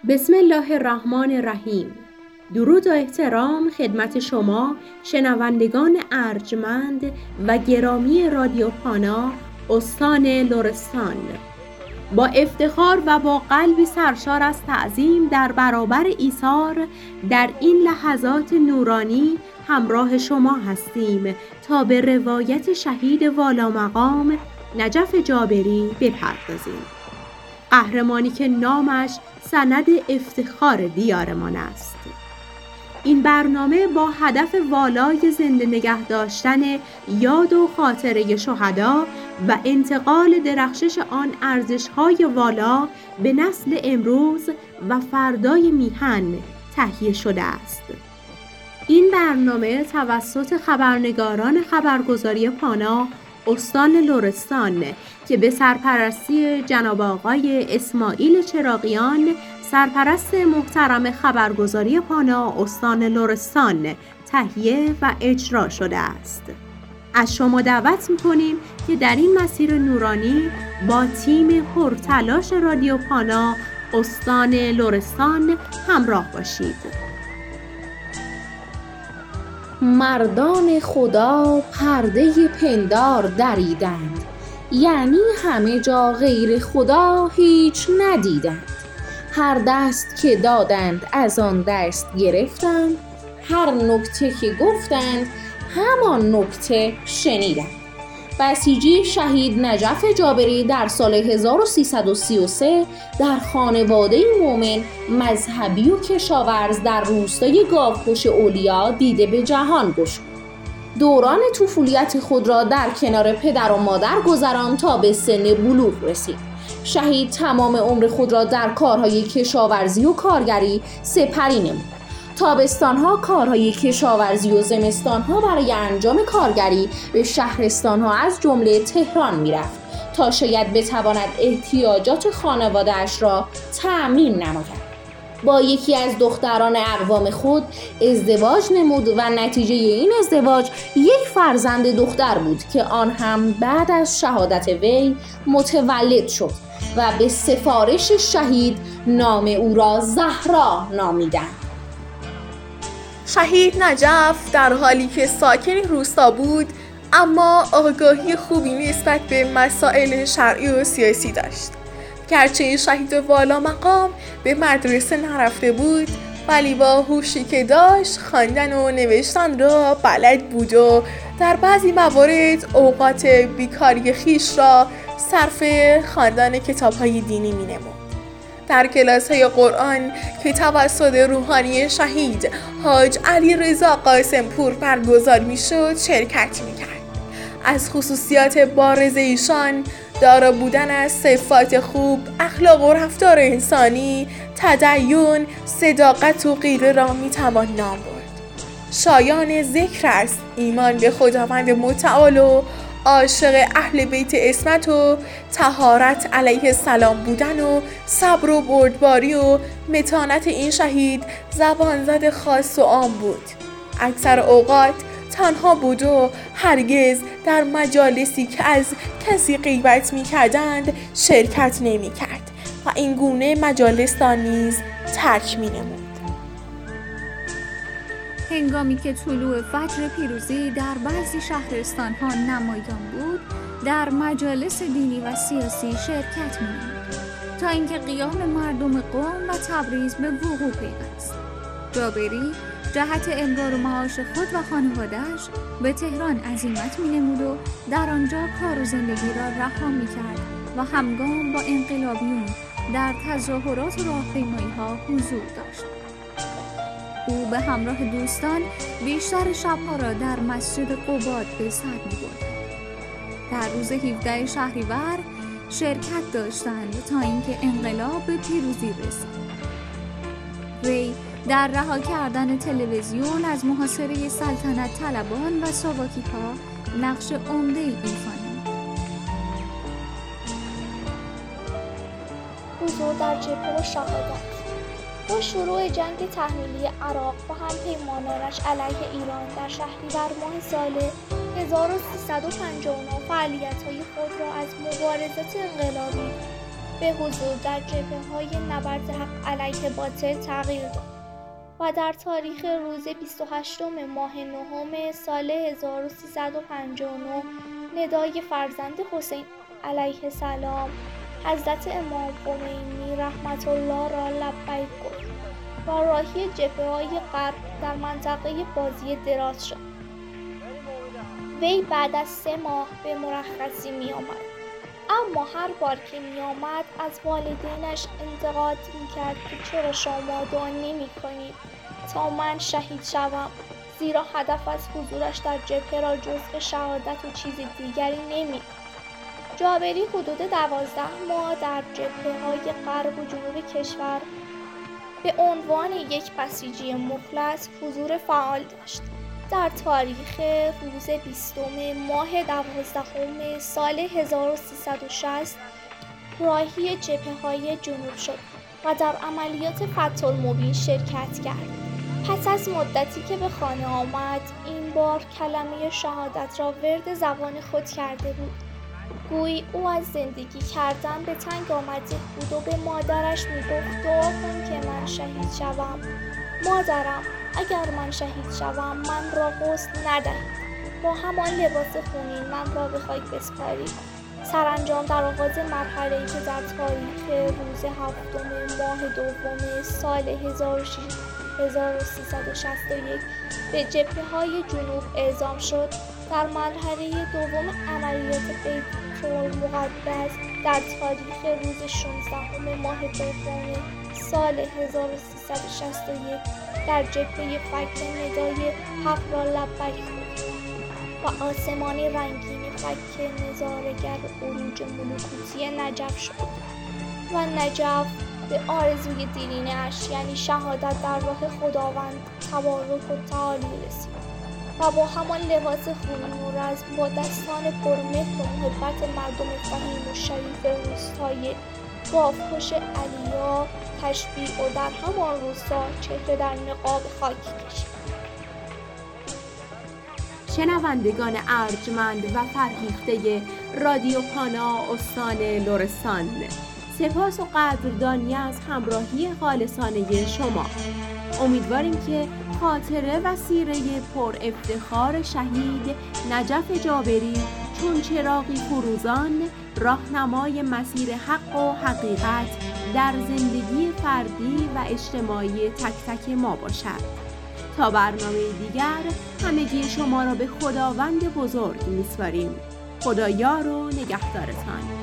بسم الله الرحمن الرحیم. درود و احترام خدمت شما شنوندگان ارجمند و گرامی رادیو پانا استان لرستان. با افتخار و با قلبی سرشار از تعظیم در برابر ایثار در این لحظات نورانی همراه شما هستیم تا به روایت شهید والامقام نجف جابری بپردازیم. قهرمانی که نامش سند افتخار دیارمان است. این برنامه با هدف والای زنده نگه داشتن یاد و خاطره شهدا و انتقال درخشش آن ارزش‌های والا به نسل امروز و فردای میهن تهیه شده است. این برنامه توسط خبرنگاران خبرگزاری پانا استان لرستان که به سرپرستی جناب آقای اسماعیل چراغیان سرپرست محترم خبرگزاری پانا استان لرستان تهیه و اجرا شده است. از شما دعوت می‌کنیم که در این مسیر نورانی با تیم پرتلاش رادیو پانا استان لرستان همراه باشید. مردان خدا پرده پندار دریدند، یعنی همه جا غیر خدا هیچ ندیدند. هر دست که دادند از آن دست گرفتند، هر نکته که گفتند همان نکته شنیدند. بسیجی شهید نجف جابری در سال 1333 در خانواده مومن مذهبی و کشاورز در روستای گاوکش اولیا دیده به جهان گشود. دوران طفولیت خود را در کنار پدر و مادر گذراند تا به سن بلوغ رسید. شهید تمام عمر خود را در کارهای کشاورزی و کارگری سپری نمود. تابستانها کارهای کشاورزی و زمستانها برای انجام کارگری به شهرستانها از جمله تهران میرفت تا شاید بتواند احتیاجات خانواده‌اش را تأمین نماید. با یکی از دختران اقوام خود ازدواج نمود و نتیجه این ازدواج یک فرزند دختر بود که آن هم بعد از شهادت وی متولد شد و به سفارش شهید نام او را زهرا نامیدند. شهید نجف در حالی که ساکن روستا بود اما آگاهی خوبی نسبت به مسائل شرعی و سیاسی داشت. گرچه شهید والامقام به مدرسه نرفته بود ولی با هوشی که داشت خواندن و نوشتن را بلد بود و در بعضی موارد اوقات بیکاری خیش را صرف خواندن کتاب‌های دینی می‌نمود. در کلاس‌های قرآن که توسط روحانی شهید حاج علیرضا قاسم‌پور برگزار می‌شد شرکت می‌کرد. از خصوصیات بارز ایشان دارا بودن از صفات خوب، اخلاق و رفتار انسانی، تدین، صداقت و غیره را می‌توان نام برد. شایان ذکر است ایمان به خداوند متعال و عاشق اهل بیت عصمت و طهارت علیه السلام بودن و صبر و بردباری و متانت این شهید زبان زد خاص و عام بود. اکثر اوقات تنها بود و هرگز در مجالسی که از کسی غیبت می کردند شرکت نمی کرد و این گونه مجالس را نیز ترک می نمود. هنگامی که طلوع فجر پیروزی در بعضی شهرستان‌ها نمایان بود، در مجالس دینی و سیاسی شرکت می‌نمود تا اینکه قیام مردم قم و تبریز به وقوع پیوست. جابری جهت امرار معاش خود و خانواده‌اش به تهران عزیمت می‌نمود و در آنجا کار و زندگی را رها می‌کرد و همگام با انقلابیون در تظاهرات و راهپیمایی‌ها حضور داشت. او به همراه دوستان بیشتر شبها را در مسجد قباد به سر می‌برد. در روز 17 شهریور شرکت داشتند تا اینکه انقلاب به پیروزی رسید. وی در رها کردن تلویزیون از محاصره سلطنت طلبان و ساواکی‌ها نقش عمده‌ای ایفا نمود. حضور در جبهه و شهادت. با شروع جنگ تحمیلی عراق و همپیمانانش علیه ایران در شهریور ماه سال 1359 فعالیت‌های خود را از مبارزات انقلابی به حضور در جبهه‌های نبرد حق علیه باطل تغییر داد و در تاریخ روز 28 ماه نهم سال 1359 ندای فرزند حسین علیه السلام حضرت امام خمینی رحمت الله را لبیک گفت و راهی جبهه‌های غرب در منطقه بازی دراز شد. وی بعد از 3 ماه به مرخصی می آمد، اما هر بار که می آمد از والدینش انتقاد می کرد که چرا شما دعا نمی کنید تا من شهید شوم، زیرا هدف از حضورش در جبهه را جزء شهادت و چیز دیگری نمی. جابری حدود 12 ماه در جبهه‌های غرب و جنوب کشور به عنوان یک بسیجی مخلص حضور فعال داشت. در تاریخ روز 20 ماه 12 سال 1360 راهی جبهه‌های جنوب شد و در عملیات فتح المبین شرکت کرد. پس از مدتی که به خانه آمد، این بار کلمه شهادت را ورد زبان خود کرده بود. گویی او از زندگی کردن به تنگ آمده بود و به مادرش میگفت دعا کن که من شهید شوم. مادرم، اگر من شهید شوم من را غسل ندهید، با همان لباس خونین من را به خاک بسپارید. سرانجام در آغاز مرحله‌ای که در تاریخ روز 7 ماه دوم سال 1361 به جبهه‌های جنوب اعزام شد، در مرحله دوم عملیات بیت‌المقدس در تاریخ روز 16 ماه دوم سال 1361 در جبهه فک ندای حق را لبیک و آسمان رنگین فک نظاره‌گر عروج ملوکوتی نجف شد و نجف به آرزوی دیرینه‌اش یعنی شهادت در راه خداوند تبارک و تعالی رسید و با همان لباس خونین و رزم با دستان پرمهر و محبت مردم فهیم و شریف روستای گاوکش علیا تشبیه و در همان روستا چهره در نقاب خاک کشید. شنوندگان ارجمند و فرهیخته رادیو پانا استان لرستان، سپاس و قدردانی از همراهی خالصانه شما. امیدواریم که خاطره و سیره پر افتخار شهید نجف جابری چون چراغی فروزان راهنمای مسیر حق و حقیقت در زندگی فردی و اجتماعی تک تک ما باشد. تا برنامه دیگر همگی شما را به خداوند بزرگ می‌سپاریم. خدا یار و نگهدارتان.